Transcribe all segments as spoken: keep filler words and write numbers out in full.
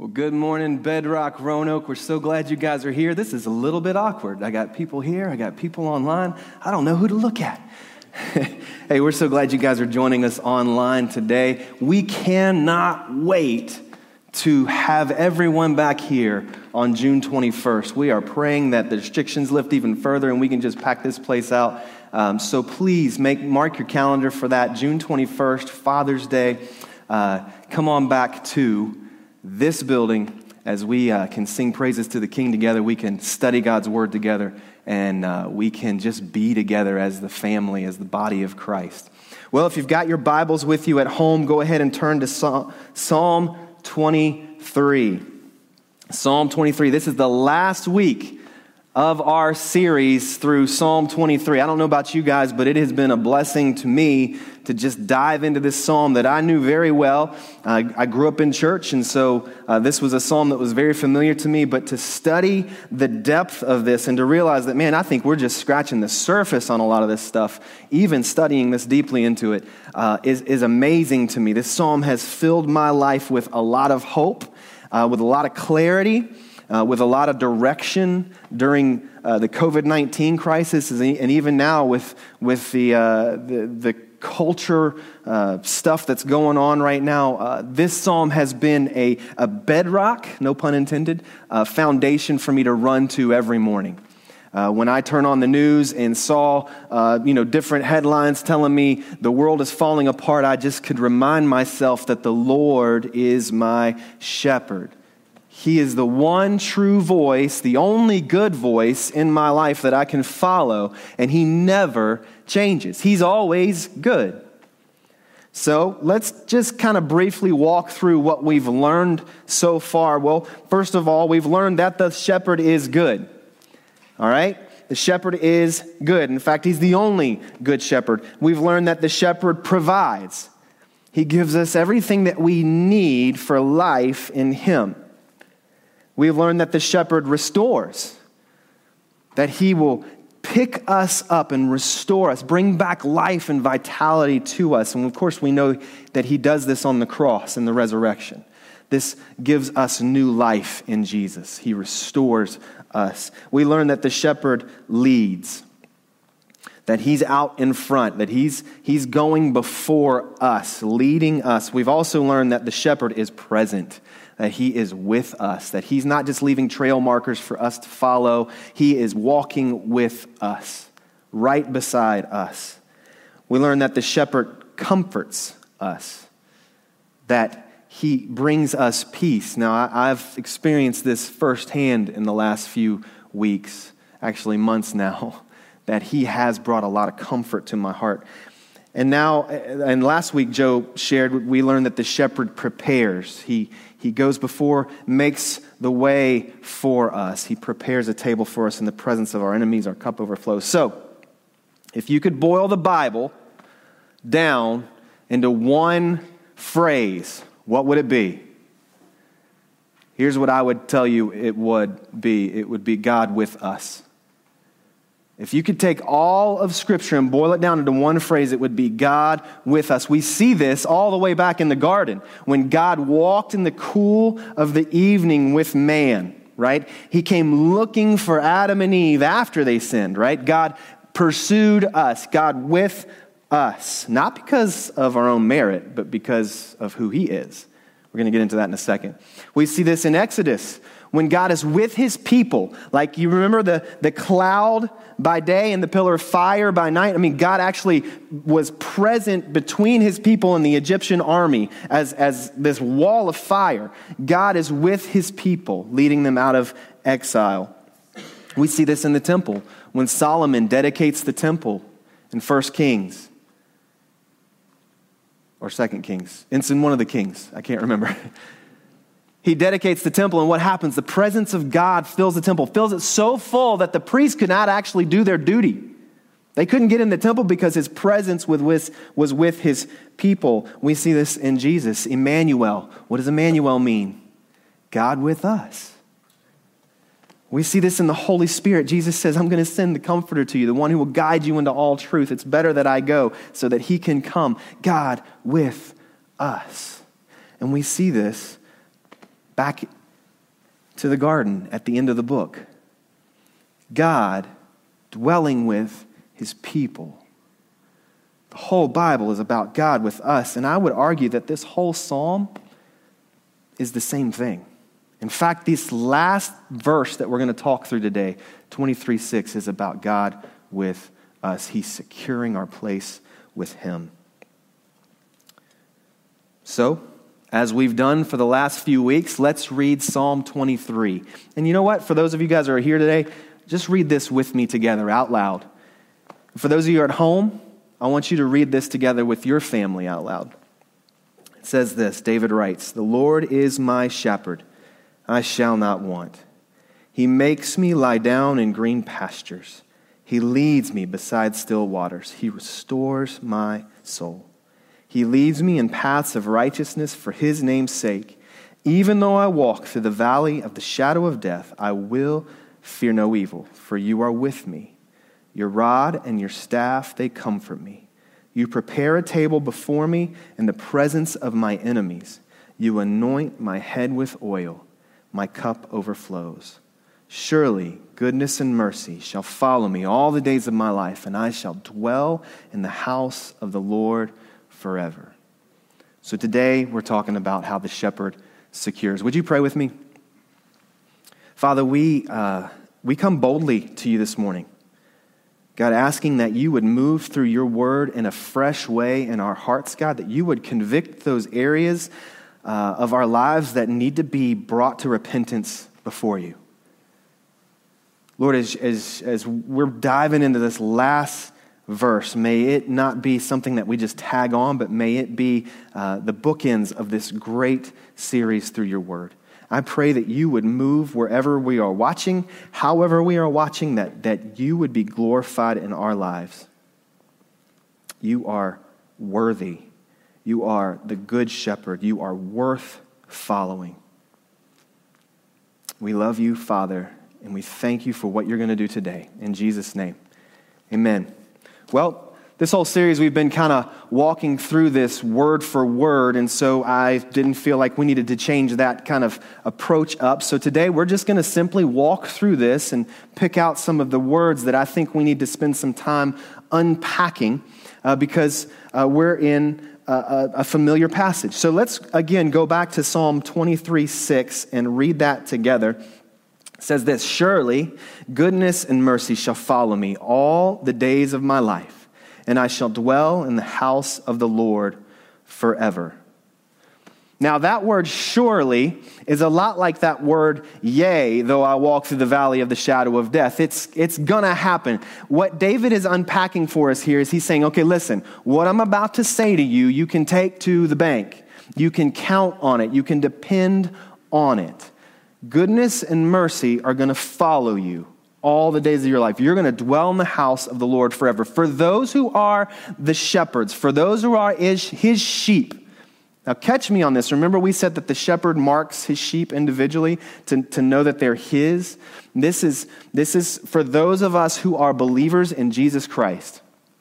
Well, good morning, Bedrock, Roanoke. We're so glad you guys are here. This is a little bit awkward. I got people here. I got people online. I don't know who to look at. Hey, we're so glad you guys are joining us online today. We cannot wait to have everyone back here on June twenty-first. We are praying that the restrictions lift even further and we can just pack this place out. Um, so please make mark your calendar for that, June twenty-first, Father's Day. Uh, come on back to this building as we uh, can sing praises to the King together. We can study God's Word together, and uh, we can just be together as the family, as the body of Christ. Well, if you've got your Bibles with you at home, go ahead and turn to Psalm twenty-three. Psalm twenty-three. This is the last week of our series through Psalm twenty-three. I don't know about you guys, but it has been a blessing to me to just dive into this psalm that I knew very well. Uh, I grew up in church, and so uh, this was a psalm that was very familiar to me, but to study the depth of this and to realize that, man, I think we're just scratching the surface on a lot of this stuff, even studying this deeply into it, uh, is, is amazing to me. This psalm has filled my life with a lot of hope, uh, with a lot of clarity, Uh, with a lot of direction during uh, the covid nineteen crisis, and even now with with the uh, the, the culture uh, stuff that's going on right now. Uh, this psalm has been a, a bedrock, no pun intended, uh, foundation for me to run to every morning. Uh, when I turn on the news and saw, uh, you know, different headlines telling me the world is falling apart, I just could remind myself that the Lord is my shepherd. He is the one true voice, the only good voice in my life that I can follow, and He never changes. He's always good. So let's just kind of briefly walk through what we've learned so far. Well, first of all, we've learned that the shepherd is good. All right? The shepherd is good. In fact, He's the only good shepherd. We've learned that the shepherd provides. He gives us everything that we need for life in Him. We've learned that the shepherd restores, that He will pick us up and restore us, bring back life and vitality to us. And of course, we know that He does this on the cross and the resurrection. This gives us new life in Jesus. He restores us. We learn that the shepherd leads, that He's out in front, that he's, he's going before us, leading us. We've also learned that the shepherd is present, that He is with us, that He's not just leaving trail markers for us to follow. He is walking with us, right beside us. We learn that the shepherd comforts us, that He brings us peace. Now, I've experienced this firsthand in the last few weeks, actually months now, that He has brought a lot of comfort to my heart. And now, and last week Joe shared, we learned that the shepherd prepares. He He goes before, makes the way for us. He prepares a table for us in the presence of our enemies. Our cup overflows. So, if you could boil the Bible down into one phrase, what would it be? Here's what I would tell you it would be. It would be God with us. If you could take all of Scripture and boil it down into one phrase, it would be God with us. We see this all the way back in the garden when God walked in the cool of the evening with man, right? He came looking for Adam and Eve after they sinned, right? God pursued us, God with us, not because of our own merit, but because of who He is. We're going to get into that in a second. We see this in Exodus when God is with His people. Like, you remember the, the cloud by day and the pillar of fire by night? I mean, God actually was present between His people and the Egyptian army as, as this wall of fire. God is with His people, leading them out of exile. We see this in the temple when Solomon dedicates the temple in First Kings. Or Second Kings. It's in one of the Kings. I can't remember. He dedicates the temple, and what happens? The presence of God fills the temple, fills it so full that the priests could not actually do their duty. They couldn't get in the temple because His presence was with His people. We see this in Jesus. Emmanuel. What does Emmanuel mean? God with us. We see this in the Holy Spirit. Jesus says, I'm going to send the Comforter to you, the one who will guide you into all truth. It's better that I go so that He can come. God with us. And we see this back to the garden at the end of the book. God dwelling with his people. The whole Bible is about God with us, and I would argue that this whole psalm is the same thing. In fact, this last verse that we're going to talk through today, twenty-three six, is about God with us. He's securing our place with him. So, as we've done for the last few weeks, let's read Psalm twenty-three. And you know what? For those of you guys who are here today, just read this with me together out loud. For those of you who are at home, I want you to read this together with your family out loud. It says this, David writes, "The Lord is my shepherd, I shall not want. He makes me lie down in green pastures. He leads me beside still waters. He restores my soul. He leads me in paths of righteousness for his name's sake. Even though I walk through the valley of the shadow of death, I will fear no evil, for you are with me. Your rod and your staff, they comfort me. You prepare a table before me in the presence of my enemies. You anoint my head with oil. My cup overflows. Surely goodness and mercy shall follow me all the days of my life, and I shall dwell in the house of the Lord forever." So today we're talking about how the shepherd secures. Would you pray with me? Father, we uh, we come boldly to you this morning. God, asking that you would move through your word in a fresh way in our hearts, God, that you would convict those areas uh, of our lives that need to be brought to repentance before you. Lord, as, as, as we're diving into this last verse, may it not be something that we just tag on, but may it be uh, the bookends of this great series through your word. I pray that you would move wherever we are watching, however we are watching, that, that you would be glorified in our lives. You are worthy. You are the good shepherd. You are worth following. We love you, Father, and we thank you for what you're going to do today. In Jesus' name, amen. Well, this whole series, we've been kind of walking through this word for word, and so I didn't feel like we needed to change that kind of approach up. So today, we're just going to simply walk through this and pick out some of the words that I think we need to spend some time unpacking uh, because uh, we're in a, a familiar passage. So let's, again, go back to Psalm twenty-three six and read that together. It says this, "Surely goodness and mercy shall follow me all the days of my life, and I shall dwell in the house of the Lord forever." Now that word surely is a lot like that word yea, though I walk through the valley of the shadow of death. It's, it's gonna happen. What David is unpacking for us here is he's saying, okay, listen, what I'm about to say to you, you can take to the bank. You can count on it. You can depend on it. Goodness and mercy are gonna follow you all the days of your life. You're going to dwell in the house of the Lord forever. For those who are the shepherds, for those who are his, his sheep. Now catch me on this. Remember we said that the shepherd marks his sheep individually to, to know that they're his. This is, this is for those of us who are believers in Jesus Christ.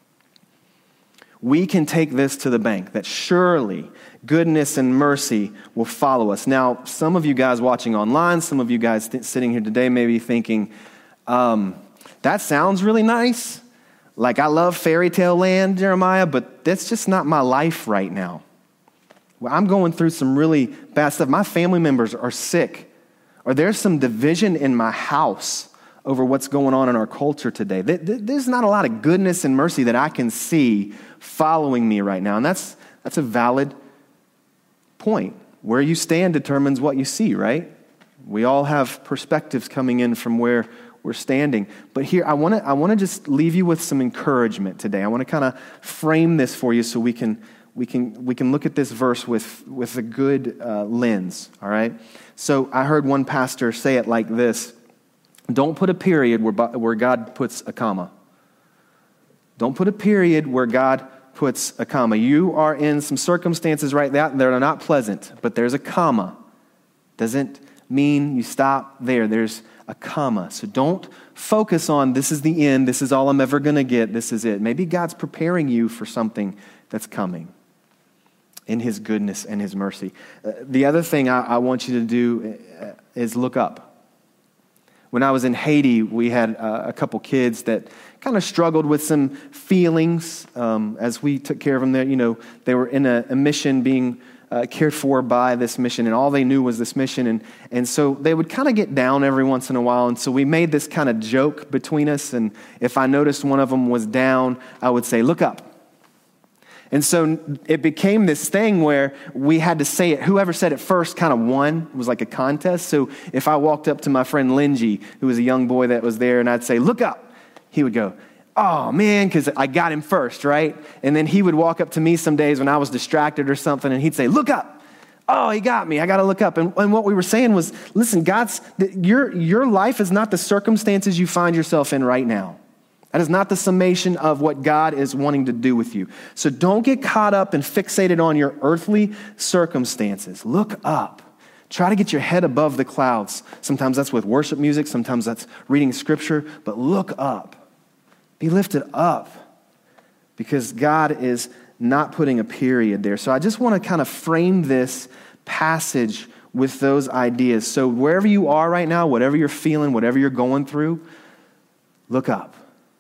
We can take this to the bank, that surely goodness and mercy will follow us. Now, some of you guys watching online, some of you guys th- sitting here today may be thinking, Um, that sounds really nice. Like I love fairy tale land, Jeremiah, but that's just not my life right now. Well, I'm going through some really bad stuff. My family members are sick, or there's some division in my house over what's going on in our culture today. There's not a lot of goodness and mercy that I can see following me right now. And that's, that's a valid point. Where you stand determines what you see, right? We all have perspectives coming in from where we're standing. But here, I want to I want to just leave you with some encouragement today. I want to kind of frame this for you so we can we can we can look at this verse with with a good uh, lens. All right. So I heard one pastor say it like this: "Don't put a period where where God puts a comma. Don't put a period where God puts a comma. You are in some circumstances right now that are not pleasant, but there's a comma. Doesn't mean you stop there. There's a comma. So don't focus on this is the end, this is all I'm ever going to get, this is it. Maybe God's preparing you for something that's coming. in his goodness and his mercy. Uh, the other thing I, I want you to do is look up. When I was in Haiti, we had uh, a couple kids that kind of struggled with some feelings um, as we took care of them there. You know, they were in a, a mission being uh, cared for by this mission, and all they knew was this mission. And, and so they would kind of get down every once in a while. And so we made this kind of joke between us. And if I noticed one of them was down, I would say, look up. And so it became this thing where we had to say it. Whoever said it first kind of won. It was like a contest. So if I walked up to my friend Linji, who was a young boy that was there, and I'd say, look up, he would go, oh, man, because I got him first, right? And then he would walk up to me some days when I was distracted or something, and he'd say, look up. Oh, he got me. I got to look up. And, and what we were saying was, listen, God's your your life is not the circumstances you find yourself in right now. That is not the summation of what God is wanting to do with you. So don't get caught up and fixated on your earthly circumstances. Look up. Try to get your head above the clouds. Sometimes that's with worship music. Sometimes that's reading scripture. But look up. Be lifted up. Because God is not putting a period there. So I just want to kind of frame this passage with those ideas. So wherever you are right now, whatever you're feeling, whatever you're going through, look up.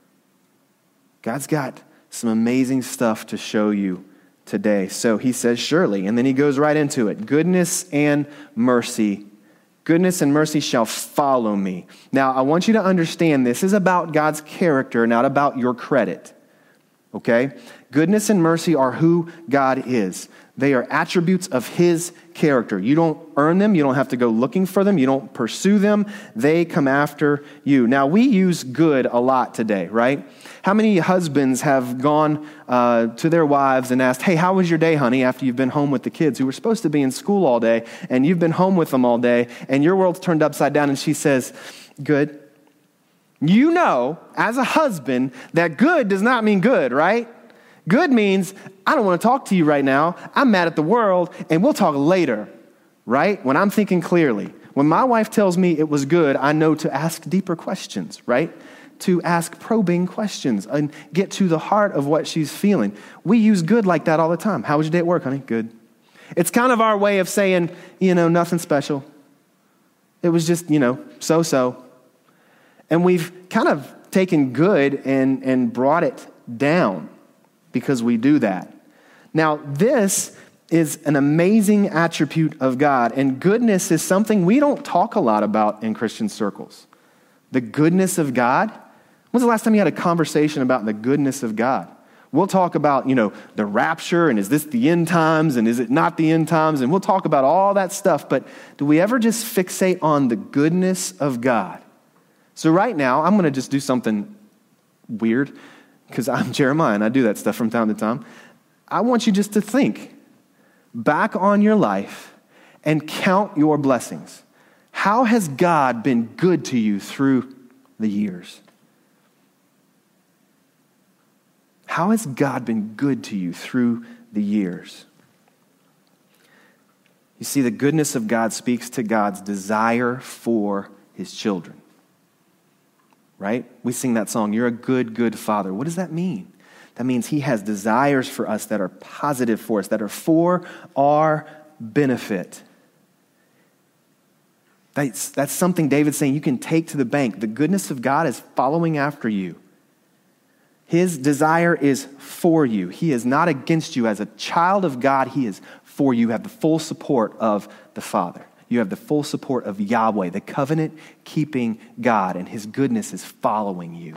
God's got some amazing stuff to show you today. So he says, surely, and then he goes right into it. Goodness and mercy. Goodness and mercy shall follow me. Now, I want you to understand this is about God's character, not about your credit. Okay? Goodness and mercy are who God is. They are attributes of his character. You don't earn them. You don't have to go looking for them. You don't pursue them. They come after you. Now, we use good a lot today, right? How many husbands have gone uh, to their wives and asked, hey, how was your day, honey, after you've been home with the kids who were supposed to be in school all day, and you've been home with them all day, and your world's turned upside down, and she says, good. You know, as a husband, that good does not mean good, right? Good means, I don't want to talk to you right now. I'm mad at the world, and we'll talk later, right? When I'm thinking clearly. When my wife tells me it was good, I know to ask deeper questions, right? To ask probing questions and get to the heart of what she's feeling. We use good like that all the time. How was your day at work, honey? Good. It's kind of our way of saying, you know, nothing special. It was just, you know, so-so. And we've kind of taken good and, and brought it down because we do that. Now, this is an amazing attribute of God, and goodness is something we don't talk a lot about in Christian circles. The goodness of God. When's the last time you had a conversation about the goodness of God? We'll talk about, you know, the rapture, and is this the end times, and is it not the end times? And we'll talk about all that stuff, but do we ever just fixate on the goodness of God? So right now, I'm going to just do something weird, because I'm Jeremiah, and I do that stuff from time to time. I want you just to think back on your life and count your blessings. How has God been good to you through the years? How has God been good to you through the years? You see, the goodness of God speaks to God's desire for his children. Right? We sing that song, you're a good, good father. What does that mean? That means he has desires for us that are positive for us, that are for our benefit. That's, that's something David's saying you can take to the bank. The goodness of God is following after you. His desire is for you. He is not against you. As a child of God, he is for you. You have the full support of the Father. You have the full support of Yahweh, the covenant-keeping God, and his goodness is following you.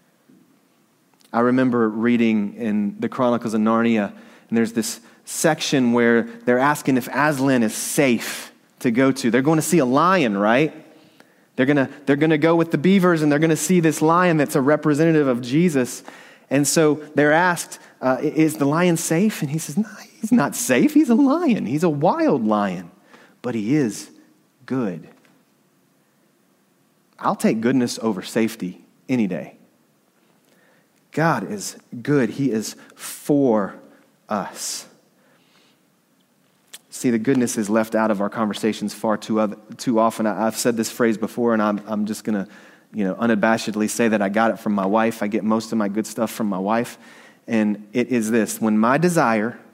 I remember reading in the Chronicles of Narnia, and there's this section where they're asking if Aslan is safe to go to. They're going to see a lion, right? They're going to they're going to go with the beavers, and they're going to see this lion that's a representative of Jesus. And so they're asked, uh, is the lion safe? And he says, no, he's not safe. He's a lion. He's a wild lion. But he is good. I'll take goodness over safety any day. God is good. He is for us. See, the goodness is left out of our conversations far too other, too often. I, I've said this phrase before, and I'm, I'm just going to, you know, unabashedly say that I got it from my wife. I get most of my good stuff from my wife. And it is this: when my desire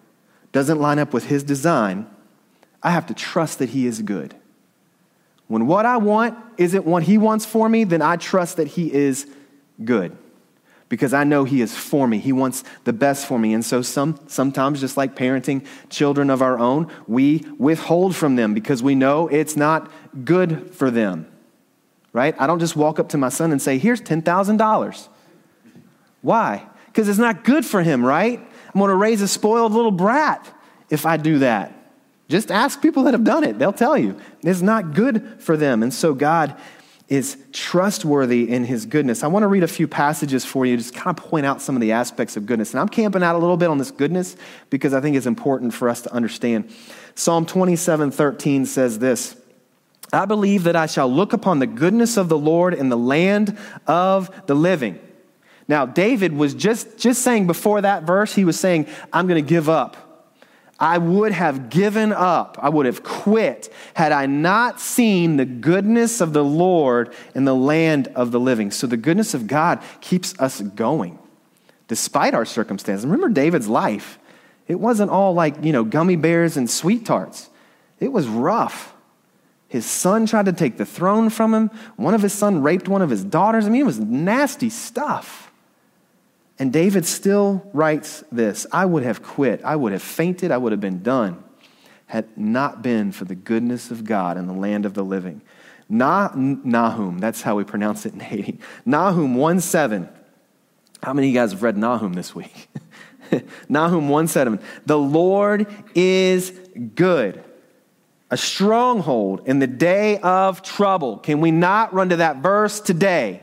doesn't line up with his design, I have to trust that he is good. When what I want isn't what he wants for me, then I trust that he is good because I know he is for me. He wants the best for me. And so some sometimes, just like parenting children of our own, we withhold from them because we know it's not good for them, right? I don't just walk up to my son and say, here's ten thousand dollars. Why? Because it's not good for him, right? I'm going to raise a spoiled little brat if I do that. Just ask people that have done it. They'll tell you. It's not good for them. And so God is trustworthy in his goodness. I want to read a few passages for you, just kind of point out some of the aspects of goodness. And I'm camping out a little bit on this goodness because I think it's important for us to understand. Psalm twenty-seven thirteen says this, I believe that I shall look upon the goodness of the Lord in the land of the living. Now, David was just, just saying before that verse, he was saying, I'm going to give up. I would have given up. I would have quit had I not seen the goodness of the Lord in the land of the living. So the goodness of God keeps us going despite our circumstances. Remember David's life. It wasn't all like, you know, gummy bears and sweet tarts. It was rough. His son tried to take the throne from him. One of his sons raped one of his daughters. I mean, it was nasty stuff. And David still writes this, I would have quit, I would have fainted, I would have been done, had not been for the goodness of God in the land of the living. Na, Nahum, that's how we pronounce it in Haiti. Nahum one seven. How many of you guys have read Nahum this week? Nahum one seven. The Lord is good, a stronghold in the day of trouble. Can we not run to that verse today?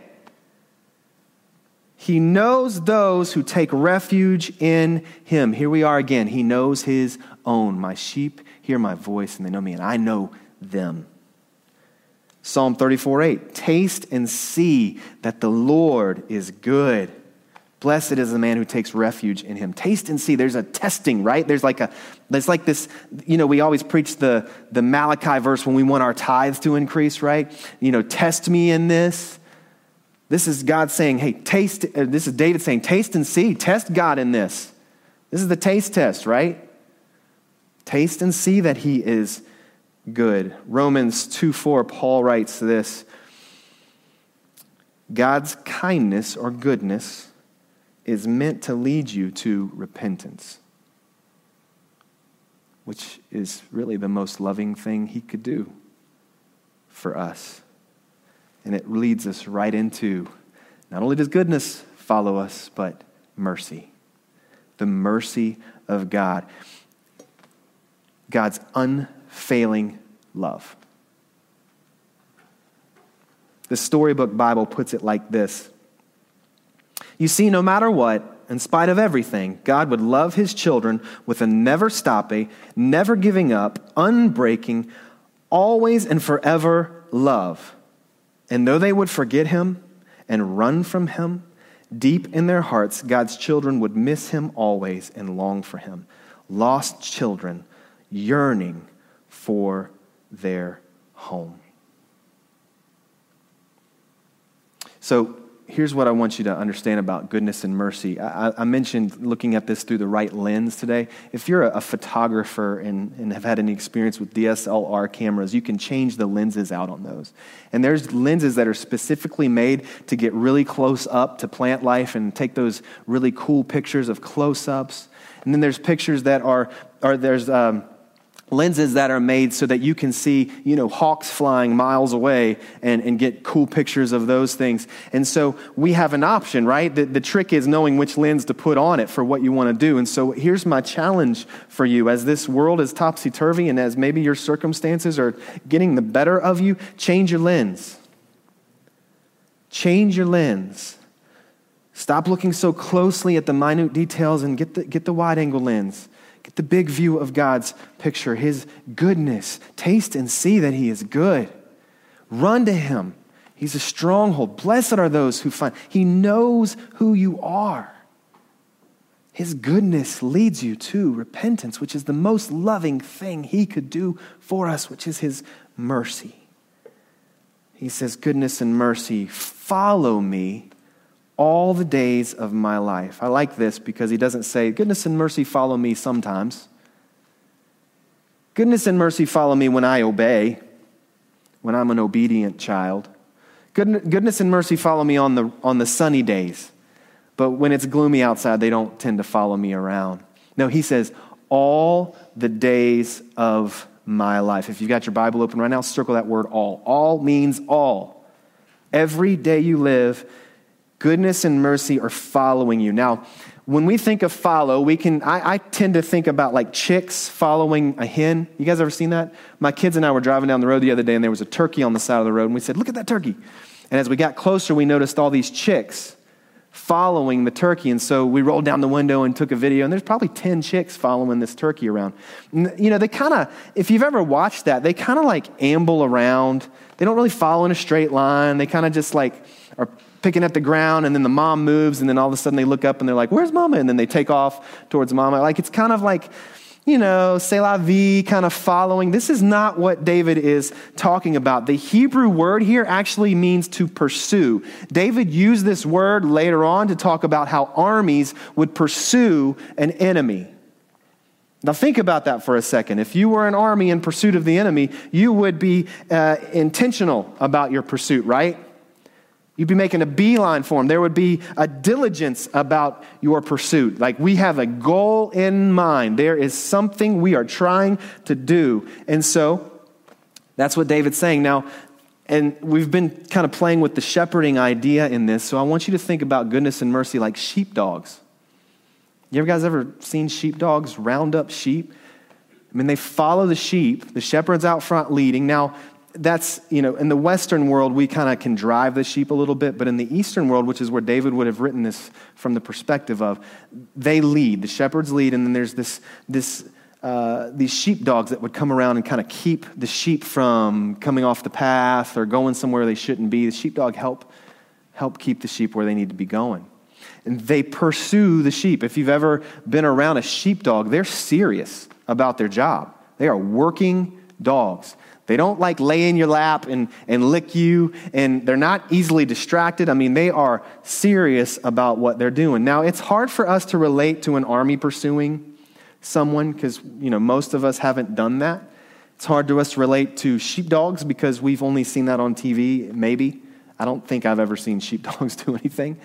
He knows those who take refuge in him. Here we are again. He knows his own. My sheep hear my voice and they know me and I know them. Psalm thirty-four eight. Taste and see that the Lord is good. Blessed is the man who takes refuge in him. Taste and see. There's a testing, right? There's like a, there's like this, you know, we always preach the, the Malachi verse when we want our tithes to increase, right? You know, test me in this. This is God saying, hey, taste, uh, this is David saying, taste and see, test God in this. This is the taste test, right? Taste and see that he is good. Romans two four, Paul writes this, God's kindness or goodness is meant to lead you to repentance, which is really the most loving thing he could do for us. And it leads us right into, not only does goodness follow us, but mercy. The mercy of God. God's unfailing love. The Storybook Bible puts it like this. You see, no matter what, in spite of everything, God would love his children with a never stopping, never giving up, unbreaking, always and forever love. And though they would forget him and run from him, deep in their hearts, God's children would miss him always and long for him. Lost children yearning for their home. So here's what I want you to understand about goodness and mercy. I, I mentioned looking at this through the right lens today. If you're a, a photographer and, and have had any experience with D S L R cameras, you can change the lenses out on those. And there's lenses that are specifically made to get really close up to plant life and take those really cool pictures of close-ups. And then there's pictures that are, are there's um, lenses that are made so that you can see, you know, hawks flying miles away and, and get cool pictures of those things. And so we have an option, right? The, the trick is knowing which lens to put on it for what you want to do. And so here's my challenge for you. As this world is topsy-turvy and as maybe your circumstances are getting the better of you, change your lens. Change your lens. Stop looking so closely at the minute details and get the, get the wide-angle lens. Get the big view of God's picture, his goodness. Taste and see that he is good. Run to him. He's a stronghold. Blessed are those who find. He knows who you are. His goodness leads you to repentance, which is the most loving thing he could do for us, which is his mercy. He says, goodness and mercy follow me all the days of my life. I like this because he doesn't say, goodness and mercy follow me sometimes. Goodness and mercy follow me when I obey, when I'm an obedient child. Good, goodness and mercy follow me on the on the sunny days. But when it's gloomy outside, they don't tend to follow me around. No, he says, all the days of my life. If you've got your Bible open right now, circle that word all. All means all. Every day you live, goodness and mercy are following you. Now, when we think of follow, we can, I, I tend to think about like chicks following a hen. You guys ever seen that? My kids and I were driving down the road the other day, and there was a turkey on the side of the road, and we said, look at that turkey. And as we got closer, we noticed all these chicks following the turkey. And so we rolled down the window and took a video, and there's probably ten chicks following this turkey around. And, you know, they kind of, if you've ever watched that, they kind of like amble around. They don't really follow in a straight line. They kind of just like are picking at the ground, and then the mom moves, and then all of a sudden they look up and they're like, where's mama? And then they take off towards mama. Like, it's kind of like, you know, c'est la vie, kind of following. This is not what David is talking about. The Hebrew word here actually means to pursue. David used this word later on to talk about how armies would pursue an enemy. Now think about that for a second. If you were an army in pursuit of the enemy, you would be uh, intentional about your pursuit, right? You'd be making a beeline for him. There would be a diligence about your pursuit. Like, we have a goal in mind. There is something we are trying to do. And so that's what David's saying. Now, and we've been kind of playing with the shepherding idea in this. So I want you to think about goodness and mercy like sheepdogs. You ever guys ever seen sheepdogs round up sheep? I mean, they follow the sheep. The shepherd's out front leading. Now, that's, you know, in the Western world, we kind of can drive the sheep a little bit, but in the Eastern world, which is where David would have written this from the perspective of, they lead, the shepherds lead, and then there's this, this, uh, these sheepdogs that would come around and kind of keep the sheep from coming off the path or going somewhere they shouldn't be. The sheepdog help, help keep the sheep where they need to be going. And they pursue the sheep. If you've ever been around a sheepdog, they're serious about their job. They are working dogs. They don't like lay in your lap and, and lick you, and they're not easily distracted. I mean, they are serious about what they're doing. Now, it's hard for us to relate to an army pursuing someone because, you know, most of us haven't done that. It's hard to us to relate to sheepdogs because we've only seen that on T V, maybe. I don't think I've ever seen sheepdogs do anything.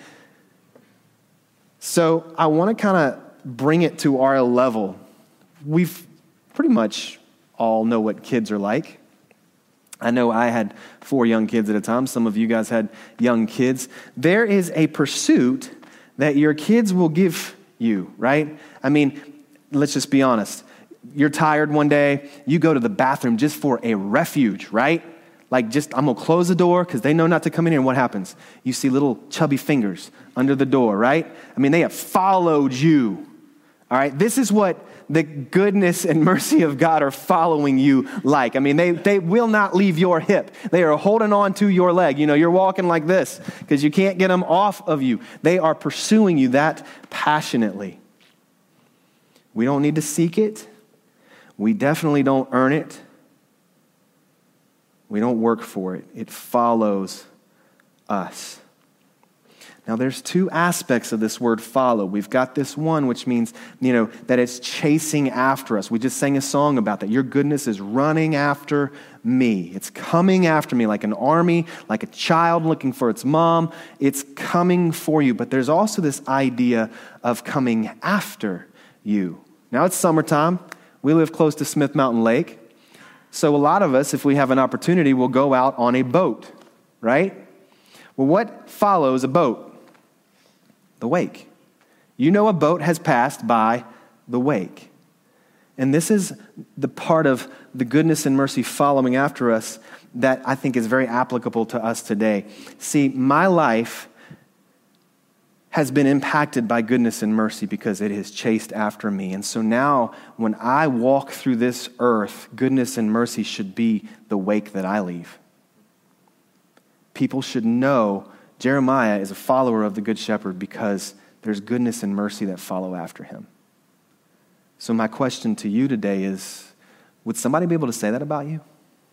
So I want to kind of bring it to our level. We've pretty much all know what kids are like. I know I had four young kids at a time. Some of you guys had young kids. There is a pursuit that your kids will give you, right? I mean, let's just be honest. You're tired one day. You go to the bathroom just for a refuge, right? Like, just, I'm going to close the door because they know not to come in here. And what happens? You see little chubby fingers under the door, right? I mean, they have followed you. All right, this is what the goodness and mercy of God are following you like. I mean, they, they will not leave your hip. They are holding on to your leg. You know, you're walking like this because you can't get them off of you. They are pursuing you that passionately. We don't need to seek it. We definitely don't earn it. We don't work for it. It follows us. Now, there's two aspects of this word follow. We've got this one, which means, you know, that it's chasing after us. We just sang a song about that. Your goodness is running after me. It's coming after me like an army, like a child looking for its mom. It's coming for you. But there's also this idea of coming after you. Now, it's summertime. We live close to Smith Mountain Lake. So a lot of us, if we have an opportunity, will go out on a boat, right? Well, what follows a boat? The wake. You know a boat has passed by the wake. And this is the part of the goodness and mercy following after us that I think is very applicable to us today. See, my life has been impacted by goodness and mercy because it has chased after me. And so now when I walk through this earth, goodness and mercy should be the wake that I leave. People should know Jeremiah is a follower of the Good Shepherd because there's goodness and mercy that follow after him. So my question to you today is, would somebody be able to say that about you?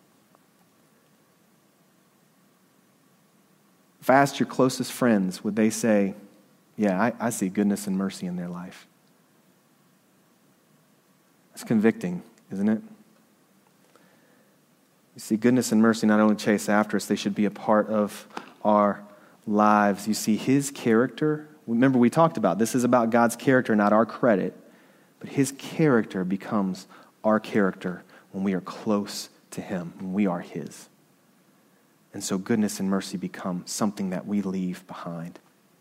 If I asked your closest friends, would they say, yeah, I, I see goodness and mercy in their life? It's convicting, isn't it? You see, goodness and mercy not only chase after us, they should be a part of our lives. You see, his character, remember we talked about, this is about God's character, not our credit, but his character becomes our character when we are close to him, when we are his. And so goodness and mercy become something that we leave behind.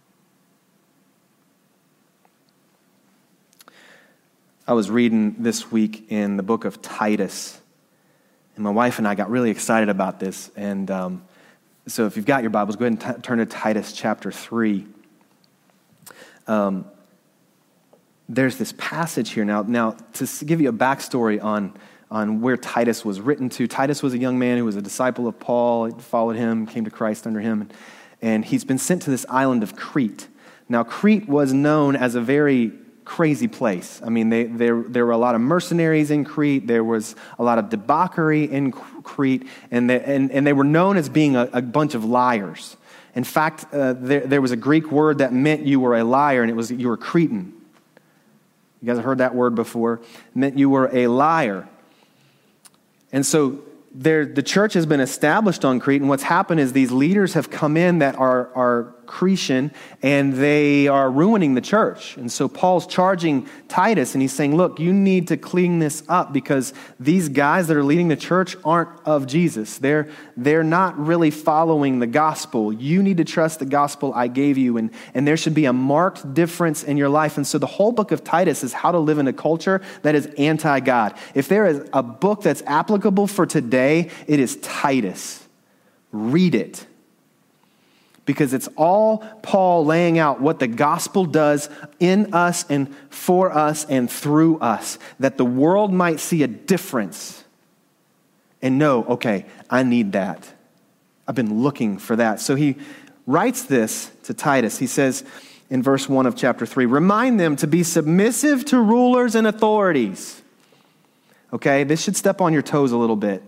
I was reading this week in the book of Titus, and my wife and I got really excited about this. And um, so if you've got your Bibles, go ahead and t- turn to Titus chapter three. Um, there's this passage here now. Now, to give you a backstory on, on where Titus was written to, Titus was a young man who was a disciple of Paul. He followed him, came to Christ under him, and, and he's been sent to this island of Crete. Now, Crete was known as a very crazy place. I mean, they, there there were a lot of mercenaries in Crete. There was a lot of debauchery in Crete, and they, and, and they were known as being a, a bunch of liars. In fact, uh, there, there was a Greek word that meant you were a liar, and it was you were Cretan. You guys have heard that word before. It meant you were a liar. And so there, the church has been established on Crete, and what's happened is these leaders have come in that are, are Cretan, and they are ruining the church. And so Paul's charging Titus, and he's saying, look, you need to clean this up because these guys that are leading the church aren't of Jesus. They're, they're not really following the gospel. You need to trust the gospel I gave you, and, and there should be a marked difference in your life. And so the whole book of Titus is how to live in a culture that is anti-God. If there is a book that's applicable for today, it is Titus. Read it. Because it's all Paul laying out what the gospel does in us and for us and through us, that the world might see a difference and know, okay, I need that. I've been looking for that. So he writes this to Titus. He says in verse one of chapter three, remind them to be submissive to rulers and authorities. Okay, this should step on your toes a little bit.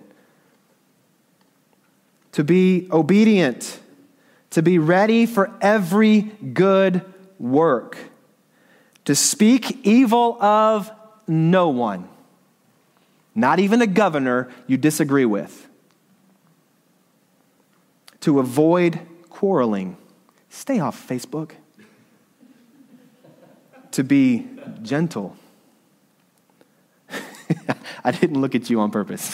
To be obedient, to be ready for every good work, to speak evil of no one, not even a governor you disagree with, to avoid quarreling. Stay off Facebook. To be gentle. I didn't look at you on purpose.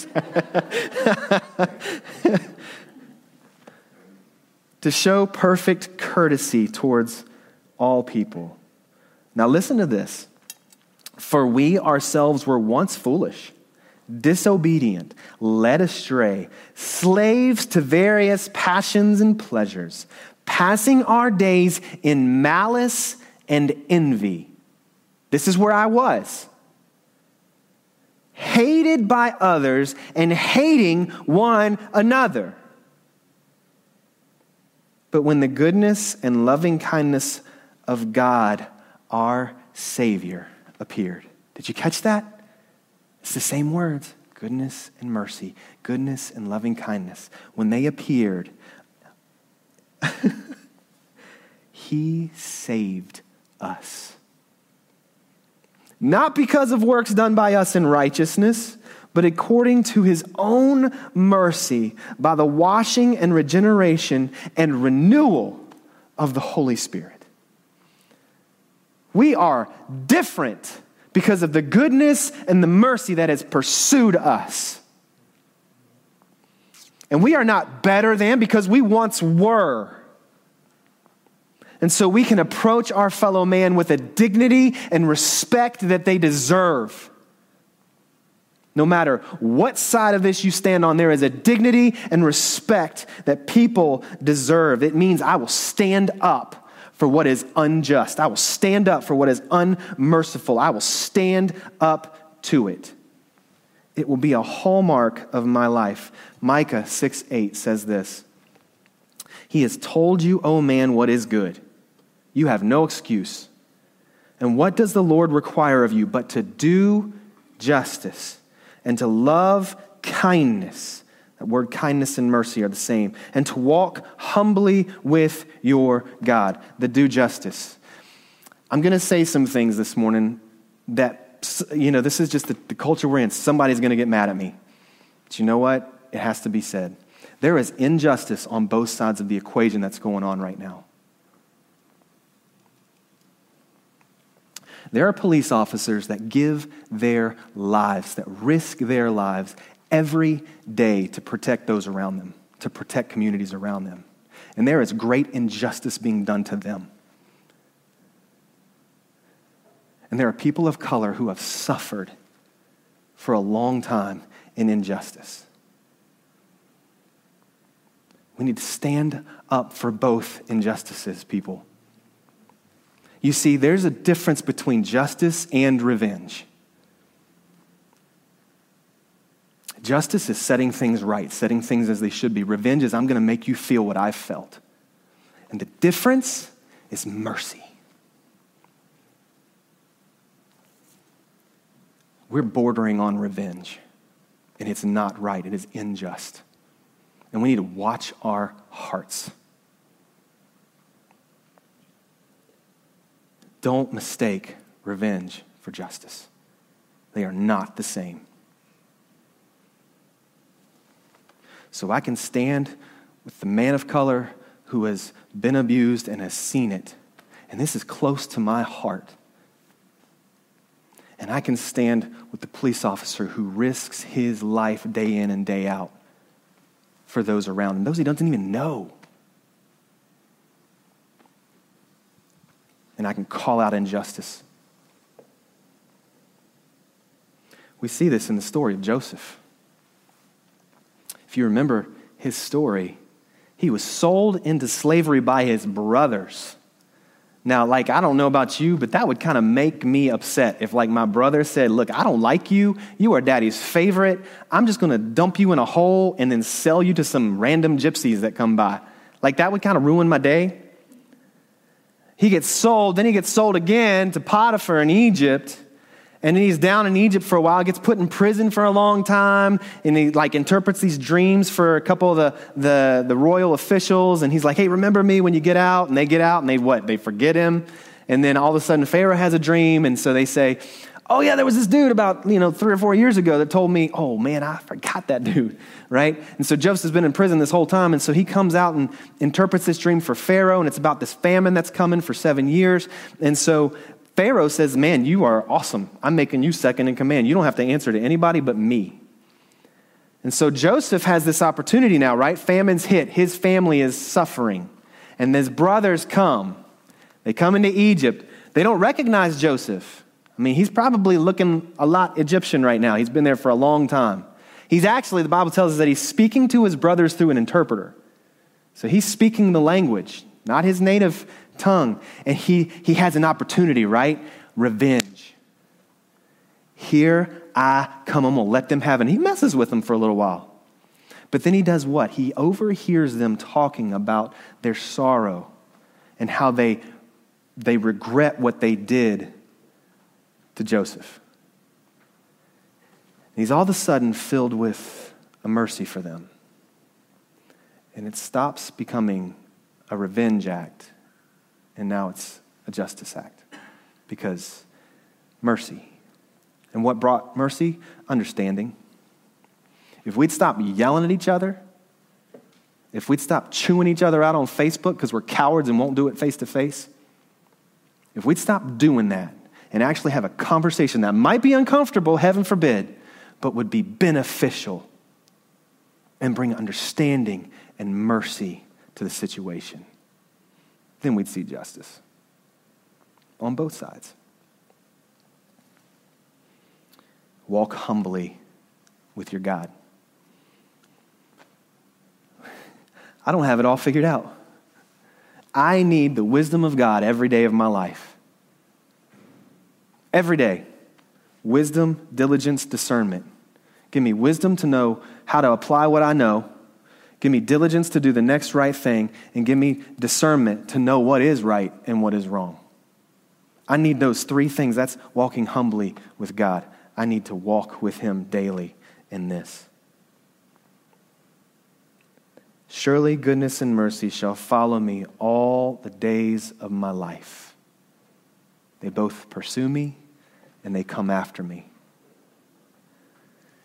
To show perfect courtesy towards all people. Now listen to this. For we ourselves were once foolish, disobedient, led astray, slaves to various passions and pleasures, passing our days in malice and envy. This is where I was. Hated by others and hating one another. But when the goodness and loving kindness of God, our Savior, appeared. Did you catch that? It's the same words. Goodness and mercy. Goodness and loving kindness. When they appeared, he saved us. Not because of works done by us in righteousness, but according to his own mercy, by the washing and regeneration and renewal of the Holy Spirit. We are different because of the goodness and the mercy that has pursued us. And we are not better than because we once were. And so we can approach our fellow man with a dignity and respect that they deserve. No matter what side of this you stand on, there is a dignity and respect that people deserve. It means I will stand up for what is unjust. I will stand up for what is unmerciful. I will stand up to it. It will be a hallmark of my life. Micah six eight says this. He has told you, O man, what is good. You have no excuse. And what does the Lord require of you but to do justice and to love kindness? That word kindness and mercy are the same. And to walk humbly with your God. The do justice. I'm going to say some things this morning that, you know, this is just the, the culture we're in. Somebody's going to get mad at me. But you know what? it has to be said. There is injustice on both sides of the equation that's going on right now. There are police officers that give their lives, that risk their lives every day to protect those around them, to protect communities around them. And there is great injustice being done to them. And there are people of color who have suffered for a long time in injustice. We need to stand up for both injustices, people. You see, there's a difference between justice and revenge. Justice is setting things right, setting things as they should be. Revenge is, I'm going to make you feel what I've felt. And the difference is mercy. We're bordering on revenge, and it's not right. It is unjust. And we need to watch our hearts. Don't mistake revenge for justice. They are not the same. So I can stand with the man of color who has been abused and has seen it. And this is close to my heart. And I can stand with the police officer who risks his life day in and day out for those around him, those he doesn't even know. And I can call out injustice. We see this in the story of Joseph. If you remember his story, he was sold into slavery by his brothers. Now, like, I don't know about you, but that would kind of make me upset if, like, my brother said, look, I don't like you. You are daddy's favorite. I'm just going to dump you in a hole and then sell you to some random gypsies that come by. Like, that would kind of ruin my day. He gets sold, then he gets sold again to Potiphar in Egypt. And then he's down in Egypt for a while, gets put in prison for a long time, and he like interprets these dreams for a couple of the, the, the royal officials, and he's like, hey, remember me when you get out? And they get out, and they what? They forget him. And then all of a sudden, Pharaoh has a dream, and so they say, oh yeah, there was this dude about, you know, three or four years ago that told me, oh man, I forgot that dude, right? And so Joseph's been in prison this whole time, and so he comes out and interprets this dream for Pharaoh, and it's about this famine that's coming for seven years. And so Pharaoh says, man, you are awesome. I'm making you second in command. You don't have to answer to anybody but me. And so Joseph has this opportunity now, right? Famine's hit. His family is suffering. And his brothers come. They come into Egypt. They don't recognize Joseph. I mean, he's probably looking a lot Egyptian right now. He's been there for a long time. He's actually, the Bible tells us that he's speaking to his brothers through an interpreter. So he's speaking the language, not his native tongue. And he, he has an opportunity, right? Revenge. Here I come, I'm going to let them have it. And he messes with them for a little while. But then he does what? He overhears them talking about their sorrow and how they, they regret what they did to Joseph. And he's all of a sudden filled with a mercy for them. And it stops becoming a revenge act. And now it's a justice act. Because mercy. And what brought mercy? Understanding. If we'd stop yelling at each other, if we'd stop chewing each other out on Facebook because we're cowards and won't do it face to face, if we'd stop doing that and actually have a conversation that might be uncomfortable, heaven forbid, but would be beneficial and bring understanding and mercy to the situation, then we'd see justice on both sides. Walk humbly with your God. I don't have it all figured out. I need the wisdom of God every day of my life. Every day. Wisdom, diligence, discernment. Give me wisdom to know how to apply what I know. Give me diligence to do the next right thing. And give me discernment to know what is right and what is wrong. I need those three things. That's walking humbly with God. I need to walk with him daily in this. Surely goodness and mercy shall follow me all the days of my life. They both pursue me and they come after me.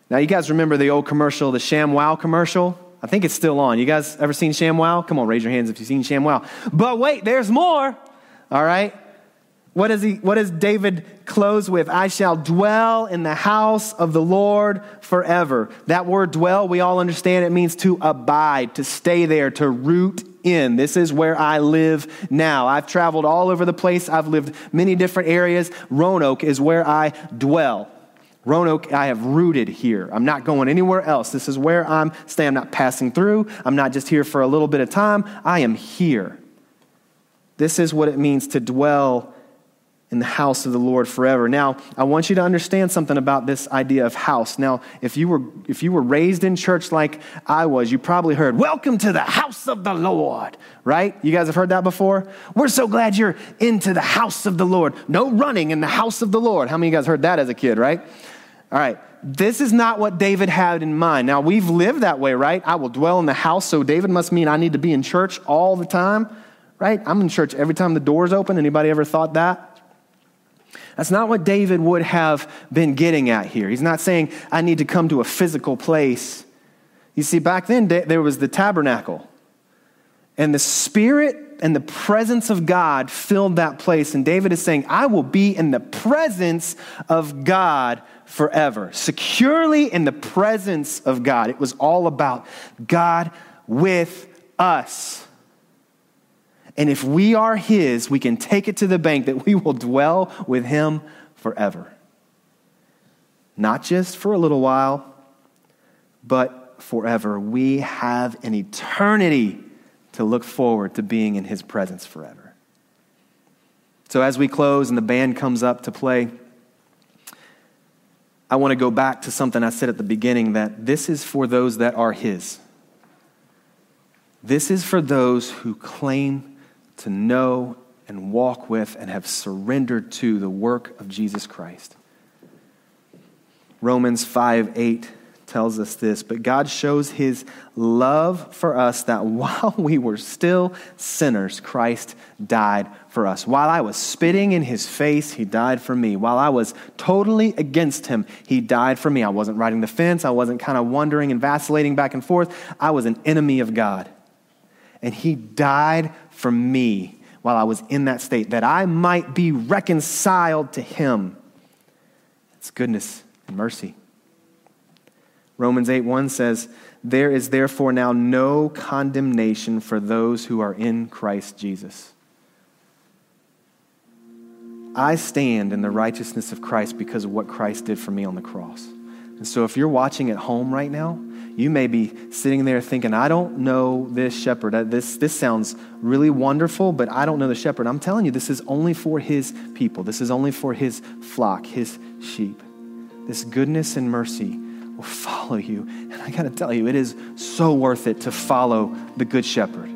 Now, you guys remember the old commercial, the ShamWow commercial? I think it's still on. You guys ever seen ShamWow? Come on, raise your hands if you've seen ShamWow. But wait, there's more. All right. What does he, what does David close with? I shall dwell in the house of the Lord forever. That word dwell, we all understand it means to abide, to stay there, to root in. This is where I live now. I've traveled all over the place. I've lived many different areas. Roanoke is where I dwell. Roanoke, I have rooted here. I'm not going anywhere else. This is where I'm staying. I'm not passing through. I'm not just here for a little bit of time. I am here. This is what it means to dwell in the house of the Lord forever. Now, I want you to understand something about this idea of house. Now, if you were if you were raised in church like I was, you probably heard, "Welcome to the house of the Lord," right? You guys have heard that before? We're so glad you're into the house of the Lord. No running in the house of the Lord. How many of you guys heard that as a kid, right? All right. This is not what David had in mind. Now, we've lived that way, right? I will dwell in the house, so David must mean I need to be in church all the time, right? I'm in church every time the door's open. Anybody ever thought that? That's not what David would have been getting at here. He's not saying I need to come to a physical place. You see, back then there was the tabernacle. And the Spirit and the presence of God filled that place. And David is saying, I will be in the presence of God forever. Securely in the presence of God. It was all about God with us. And if we are his, we can take it to the bank that we will dwell with him forever. Not just for a little while, but forever. We have an eternity to look forward to being in his presence forever. So as we close and the band comes up to play, I want to go back to something I said at the beginning, that this is for those that are his. This is for those who claim to know and walk with and have surrendered to the work of Jesus Christ. Romans five eight tells us this, but God shows his love for us that while we were still sinners, Christ died for us. While I was spitting in his face, he died for me. While I was totally against him, he died for me. I wasn't riding the fence. I wasn't kind of wondering and vacillating back and forth. I was an enemy of God. And he died for me while I was in that state, that I might be reconciled to him. It's goodness and mercy. Romans eight one says, there is therefore now no condemnation for those who are in Christ Jesus. I stand in the righteousness of Christ because of what Christ did for me on the cross. And so if you're watching at home right now, you may be sitting there thinking, I don't know this shepherd. This, this sounds really wonderful, but I don't know the shepherd. I'm telling you, this is only for his people. This is only for his flock, his sheep. This goodness and mercy will follow you. And I got to tell you, it is so worth it to follow the good shepherd.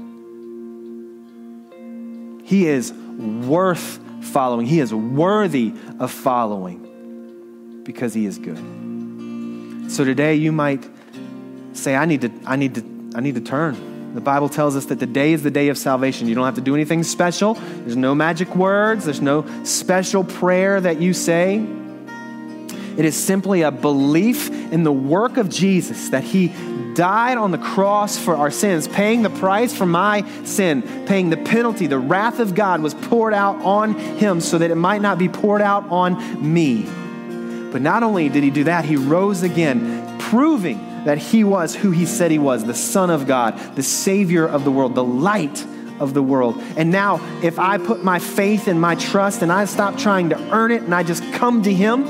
He is worth following. He is worthy of following because he is good. So today you might say, I need to, I need to, I need to turn. The Bible tells us that the day is the day of salvation. You don't have to do anything special. There's no magic words. There's no special prayer that you say. It is simply a belief in the work of Jesus, that he died on the cross for our sins, paying the price for my sin, paying the penalty. The wrath of God was poured out on him so that it might not be poured out on me. But not only did he do that, he rose again, proving that he was who he said he was, the Son of God, the Savior of the world, the light of the world. And now, if I put my faith and my trust and I stop trying to earn it and I just come to him,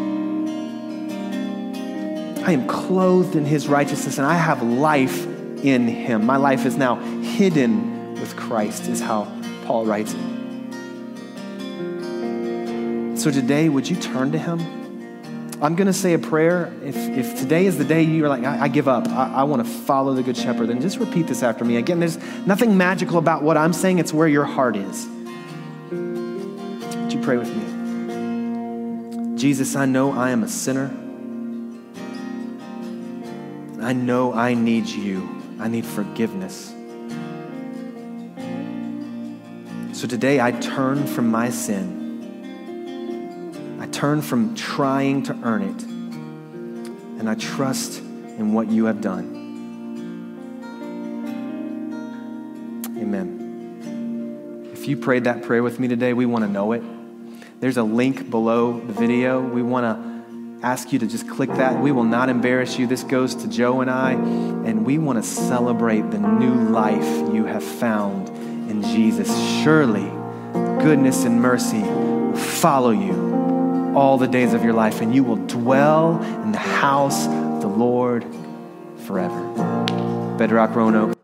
I am clothed in his righteousness and I have life in him. My life is now hidden with Christ, is how Paul writes it. So today, would you turn to him? I'm going to say a prayer. If if today is the day you're like, I, I give up, I, I want to follow the good shepherd, then just repeat this after me. Again, there's nothing magical about what I'm saying. It's where your heart is. Would you pray with me? Jesus, I know I am a sinner. I know I need you. I need forgiveness. So today I turn from my sin. I turn from trying to earn it. and I trust in what you have done. Amen. If you prayed that prayer with me today, we want to know it. There's a link below the video. We want to ask you to just click that. We will not embarrass you. This goes to Joe and I, and we want to celebrate the new life you have found in Jesus. Surely, goodness and mercy will follow you all the days of your life, and you will dwell in the house of the Lord forever. Bedrock Roanoke.